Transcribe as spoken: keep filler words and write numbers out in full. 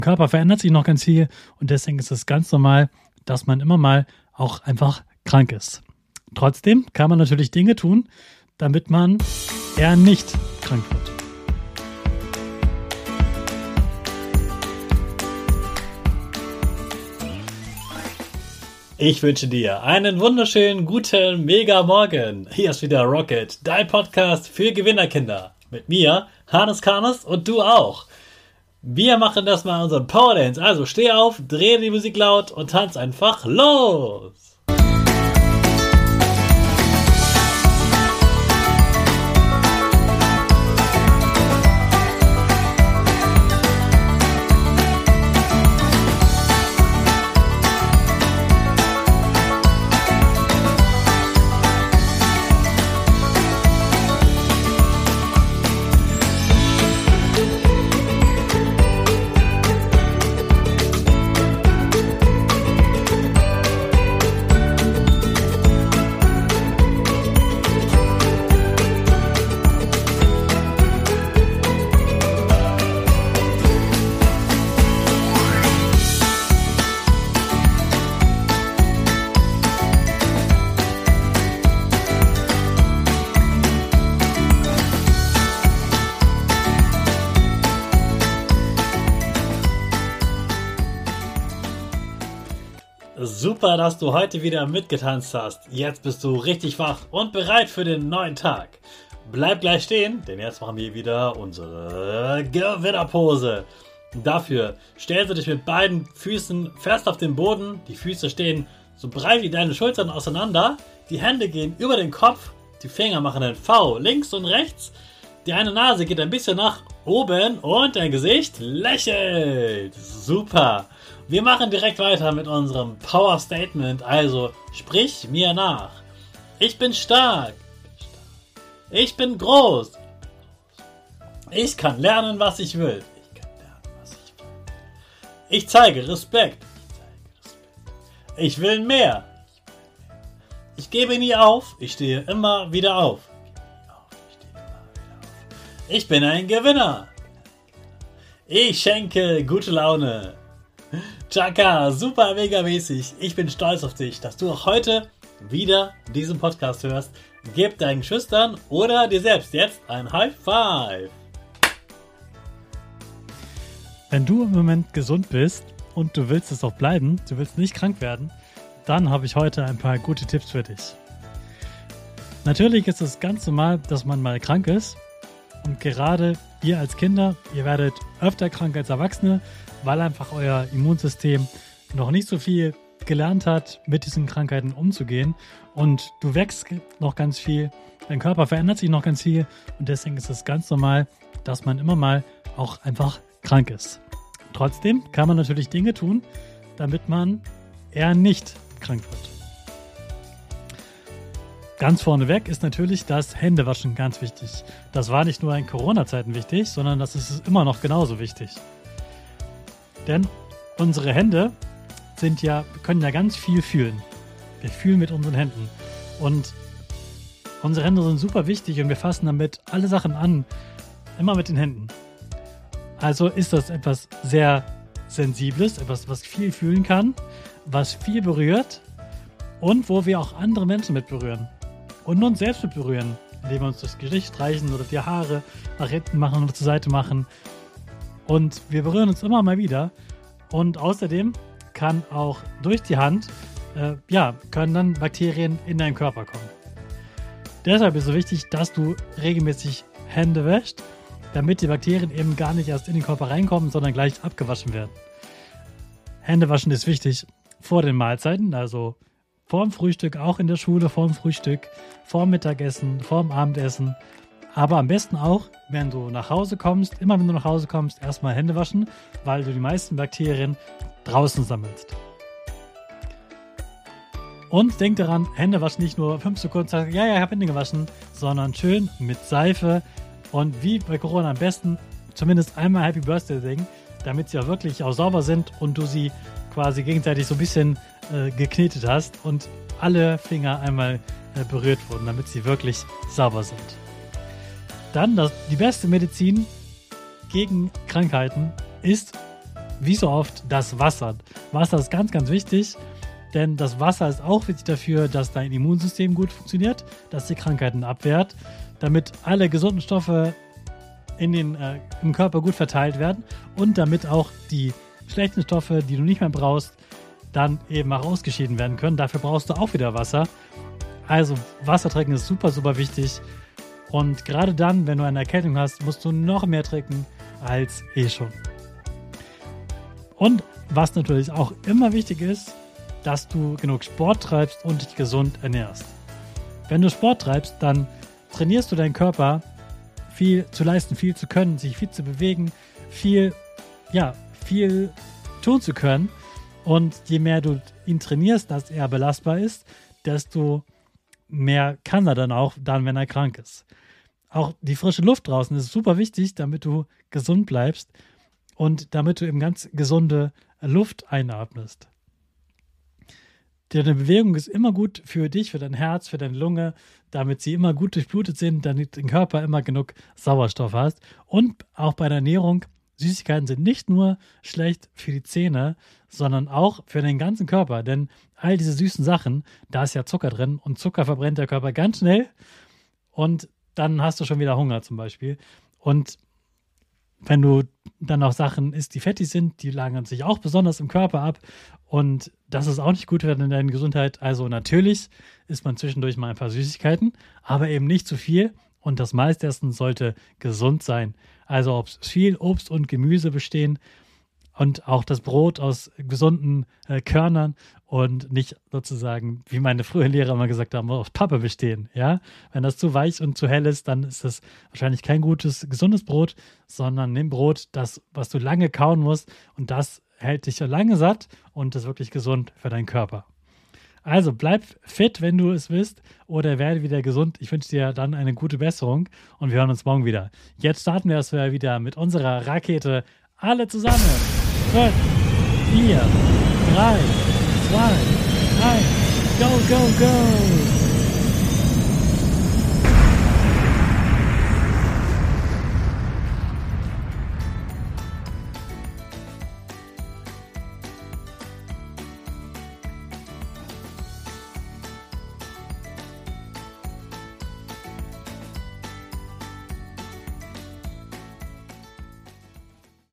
Körper verändert sich noch ganz viel und deswegen ist es ganz normal, dass man immer mal auch einfach krank ist. Trotzdem kann man natürlich Dinge tun, damit man eher nicht krank wird. Ich wünsche dir einen wunderschönen, guten, mega Morgen. Hier ist wieder Rocket, dein Podcast für Gewinnerkinder. Mit mir, Hannes Karnes und du auch. Wir machen das mal unseren Power Dance. Also steh auf, dreh die Musik laut und tanz einfach los. Super, dass du heute wieder mitgetanzt hast. Jetzt bist du richtig wach und bereit für den neuen Tag. Bleib gleich stehen, denn jetzt machen wir wieder unsere Gewinnerpose. Dafür stellst du dich mit beiden Füßen fest auf den Boden. Die Füße stehen so breit wie deine Schultern auseinander. Die Hände gehen über den Kopf. Die Finger machen ein V links und rechts. Die eine Nase geht ein bisschen nach oben und dein Gesicht lächelt. Super. Wir machen direkt weiter mit unserem Power Statement, also sprich mir nach. Ich bin stark. Ich bin groß. Ich kann lernen, was ich will. Ich kann lernen, was ich will. Ich zeige Respekt. Ich will mehr. Ich gebe nie auf. Ich stehe immer wieder auf. Ich bin ein Gewinner. Ich schenke gute Laune. Chaka, super mega mäßig. Ich bin stolz auf dich, dass du auch heute wieder diesen Podcast hörst. Gib deinen Geschwistern oder dir selbst jetzt ein High Five. Wenn du im Moment gesund bist und du willst es auch bleiben, du willst nicht krank werden, dann habe ich heute ein paar gute Tipps für dich. Natürlich ist es ganz normal, dass man mal krank ist. Und gerade ihr als Kinder, ihr werdet öfter krank als Erwachsene, weil einfach euer Immunsystem noch nicht so viel gelernt hat, mit diesen Krankheiten umzugehen. Und du wächst noch ganz viel, dein Körper verändert sich noch ganz viel. Und deswegen ist es ganz normal, dass man immer mal auch einfach krank ist. Trotzdem kann man natürlich Dinge tun, damit man eher nicht krank wird. Ganz vorneweg ist natürlich das Händewaschen ganz wichtig. Das war nicht nur in Corona-Zeiten wichtig, sondern das ist immer noch genauso wichtig. Denn unsere Hände sind ja, können ja ganz viel fühlen. Wir fühlen mit unseren Händen. Und unsere Hände sind super wichtig und wir fassen damit alle Sachen an, immer mit den Händen. Also ist das etwas sehr Sensibles, etwas, was viel fühlen kann, was viel berührt und wo wir auch andere Menschen mit berühren. Und uns selbst mit berühren, indem wir uns das Gesicht streichen oder die Haare nach hinten machen oder zur Seite machen. Und wir berühren uns immer mal wieder. Und außerdem kann auch durch die Hand, äh, ja, können dann Bakterien in deinen Körper kommen. Deshalb ist es so wichtig, dass du regelmäßig Hände wäschst, damit die Bakterien eben gar nicht erst in den Körper reinkommen, sondern gleich abgewaschen werden. Händewaschen ist wichtig vor den Mahlzeiten, also vorm Frühstück, auch in der Schule, vorm Frühstück, vorm Mittagessen, vorm Abendessen. Aber am besten auch, wenn du nach Hause kommst, immer wenn du nach Hause kommst, erstmal Hände waschen, weil du die meisten Bakterien draußen sammelst. Und denk daran, Hände waschen nicht nur fünf Sekunden, sagen, ja, ja, ich habe Hände gewaschen, sondern schön mit Seife und wie bei Corona am besten zumindest einmal Happy Birthday singen, damit sie auch wirklich auch sauber sind und du sie quasi gegenseitig so ein bisschen äh, geknetet hast und alle Finger einmal äh, berührt wurden, damit sie wirklich sauber sind. Dann das, die beste Medizin gegen Krankheiten ist wie so oft, das Wasser. Wasser ist ganz, ganz wichtig, denn das Wasser ist auch wichtig dafür, dass dein Immunsystem gut funktioniert, dass die Krankheiten abwehrt, damit alle gesunden Stoffe in den, äh, im Körper gut verteilt werden und damit auch die schlechten Stoffe, die du nicht mehr brauchst, dann eben auch ausgeschieden werden können. Dafür brauchst du auch wieder Wasser. Also Wasser trinken ist super, super wichtig. Und gerade dann, wenn du eine Erkältung hast, musst du noch mehr trinken als eh schon. Und was natürlich auch immer wichtig ist, dass du genug Sport treibst und dich gesund ernährst. Wenn du Sport treibst, dann trainierst du deinen Körper, viel zu leisten, viel zu können, sich viel zu bewegen, viel, ja, viel tun zu können. Und je mehr du ihn trainierst, dass er belastbar ist, desto mehr kann er dann auch, dann, wenn er krank ist. Auch die frische Luft draußen ist super wichtig, damit du gesund bleibst und damit du eben ganz gesunde Luft einatmest. Deine Bewegung ist immer gut für dich, für dein Herz, für deine Lunge, damit sie immer gut durchblutet sind, damit dein Körper immer genug Sauerstoff hast. Und auch bei der Ernährung, Süßigkeiten sind nicht nur schlecht für die Zähne, sondern auch für den ganzen Körper. Denn all diese süßen Sachen, da ist ja Zucker drin und Zucker verbrennt der Körper ganz schnell und dann hast du schon wieder Hunger zum Beispiel. Und wenn du dann auch Sachen isst, die fettig sind, die lagern sich auch besonders im Körper ab und das ist auch nicht gut für deine Gesundheit. Also natürlich isst man zwischendurch mal ein paar Süßigkeiten, aber eben nicht zu viel und das meiste Essen sollte gesund sein. Also ob es viel Obst und Gemüse bestehen und auch das Brot aus gesunden äh, Körnern und nicht sozusagen, wie meine früheren Lehrer immer gesagt haben, aus Pappe bestehen. Ja? Wenn das zu weich und zu hell ist, dann ist das wahrscheinlich kein gutes, gesundes Brot, sondern nimm Brot, das, was du lange kauen musst und das hält dich lange satt und ist wirklich gesund für deinen Körper. Also bleib fit, wenn du es willst, oder werde wieder gesund. Ich wünsche dir dann eine gute Besserung und wir hören uns morgen wieder. Jetzt starten wir es wieder mit unserer Rakete. Alle zusammen. fünf, vier, drei, zwei, eins. Go, go, go!